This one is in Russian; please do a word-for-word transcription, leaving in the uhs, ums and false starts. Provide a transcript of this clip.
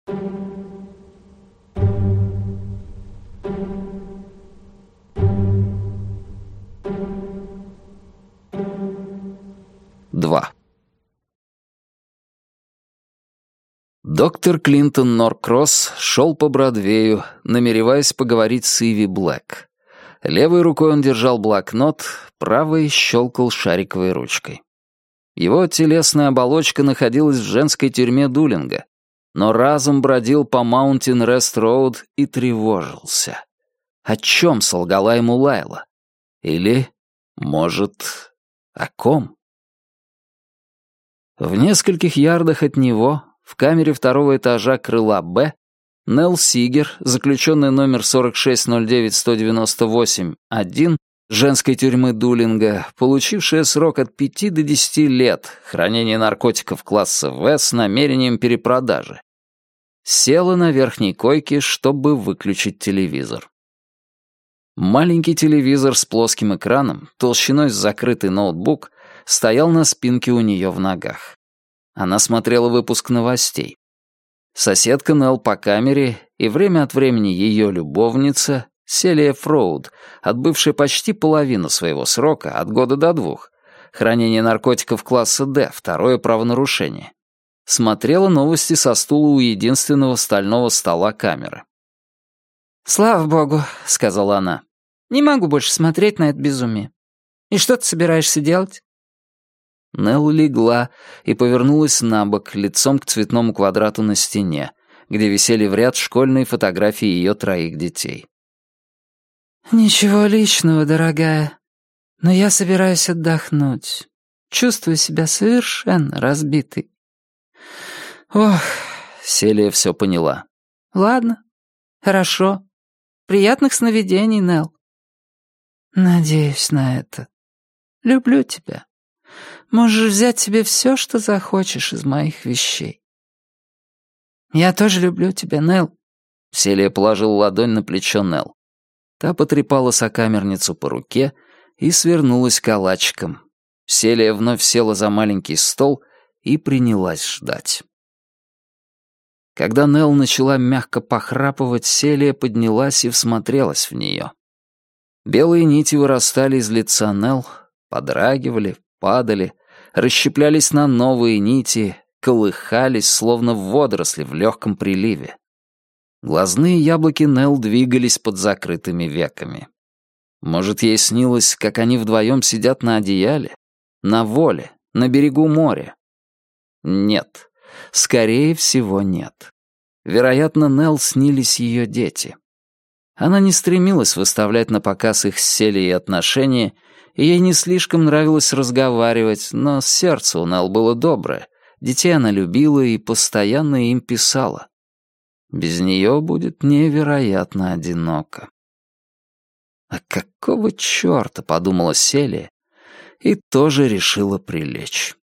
Два. Доктор Клинтон Норкросс шел по Бродвею, намереваясь поговорить с Иви Блэк. Левой рукой он держал блокнот, правой щелкал шариковой ручкой. Его телесная оболочка находилась в женской тюрьме Дулинга, но разум бродил по Маунтин-Рест-Роуд и тревожился. О чем солгала ему Лайла? Или, может, о ком? В нескольких ярдах от него, в камере второго этажа крыла «Б», Нелл Сигер, заключенный номер сорок шесть ноль девять сто девяносто восемь один женской тюрьмы Дулинга, получившая срок от пяти до десяти лет хранения наркотиков класса В с намерением перепродажи, села на верхней койке, чтобы выключить телевизор. Маленький телевизор с плоским экраном, толщиной с закрытый ноутбук, стоял на спинке у нее в ногах. Она смотрела выпуск новостей. Соседка Нелл по камере и время от времени ее любовница, Селия Фроуд, отбывшая почти половину своего срока, от года до двух, хранение наркотиков класса Д, второе правонарушение, смотрела новости со стула у единственного стального стола камеры. «Слава богу», — сказала она, — «не могу больше смотреть на это безумие. И что ты собираешься делать?» Нелл легла и повернулась на бок, лицом к цветному квадрату на стене, где висели в ряд школьные фотографии ее троих детей. «Ничего личного, дорогая, но я собираюсь отдохнуть. Чувствую себя совершенно разбитой». «Ох», — Селия все поняла. «Ладно, хорошо. Приятных сновидений, Нелл». «Надеюсь на это. Люблю тебя. Можешь взять себе все, что захочешь из моих вещей». «Я тоже люблю тебя, Нелл». Селия положила ладонь на плечо Нелл. Та потрепала сокамерницу по руке и свернулась калачиком. Селия вновь села за маленький стол и принялась ждать. Когда Нелл начала мягко похрапывать, Селия поднялась и всмотрелась в нее. Белые нити вырастали из лица Нелл, подрагивали, падали, расщеплялись на новые нити, колыхались, словно водоросли в легком приливе. Глазные яблоки Нелл двигались под закрытыми веками. Может, ей снилось, как они вдвоем сидят на одеяле, на воле, на берегу моря? Нет, скорее всего, нет. Вероятно, Нелл снились ее дети. Она не стремилась выставлять на показ их с Селией отношения, и ей не слишком нравилось разговаривать, но сердце у Нелл было доброе, детей она любила и постоянно им писала. Без нее будет невероятно одиноко. «А какого черта?» — подумала Селия, и тоже решила прилечь.